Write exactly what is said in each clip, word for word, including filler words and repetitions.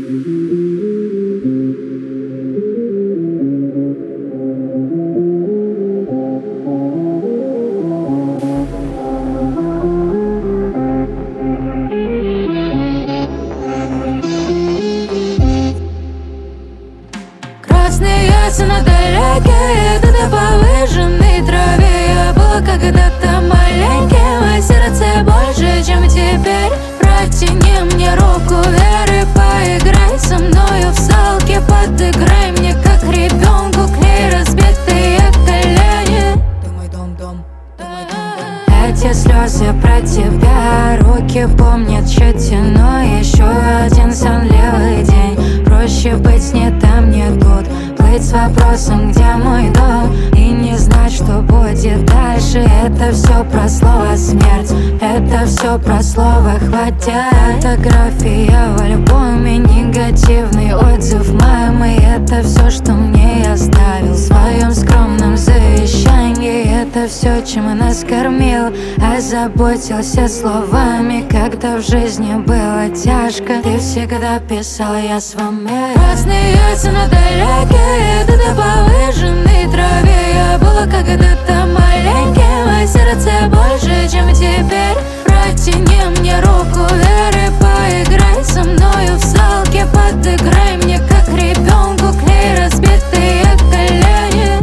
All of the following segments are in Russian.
Красные яйца на далеке, ты на повыжженной траве. Я была когда-то маленьким, а сердце больше, чем теперь. Протяни мне руку веры, поиграй со мною в салки. Подыграй мне, как ребенку, клей разбитые колени. Думай, дом, дом, думай, дом, дом. Эти слезы про тебя, руки помнят тщательно. Еще один сонливый день, проще быть не там, не тут. Плыть с вопросом, где мой дом, и не знать, что будет дальше. Это все про слово смерть, это все про слово хватит. Фотография в альбоме, негативный отзыв мамы. Это все, что мне оставил в своем скромном завещании. Это все, чем нас кормил, озаботился словами. Когда в жизни было тяжко, ты всегда писал, я с вами. Красные яйца на далеке, ты на повыжженной траве. Я была когда-то маленьким, а сердце больше, чем теперь. Протяни мне руку веры, поиграй со мною в салки. Подыграй мне, как ребенку, клей разбитые колени.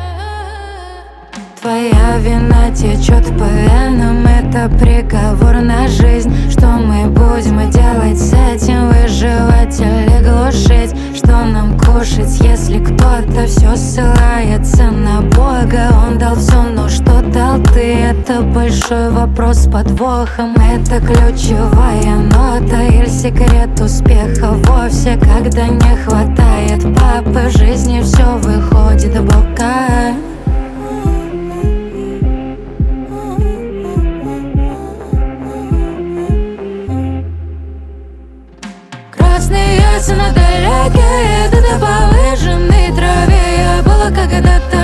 Твоя вина течет по венам, это приговор на жизнь. Что мы будем делать с этим, выживать или глушить? Что нам кушать, если кто-то все ссылается на Бога? Он дал все, но что дал ты? Это большой вопрос с подвохом. Это ключевая нота или секрет успеха вовсе? Когда не хватает папы, в жизни все выходит бока. Красные яйца на далеке, ты на повыжженной траве. Я была когда-то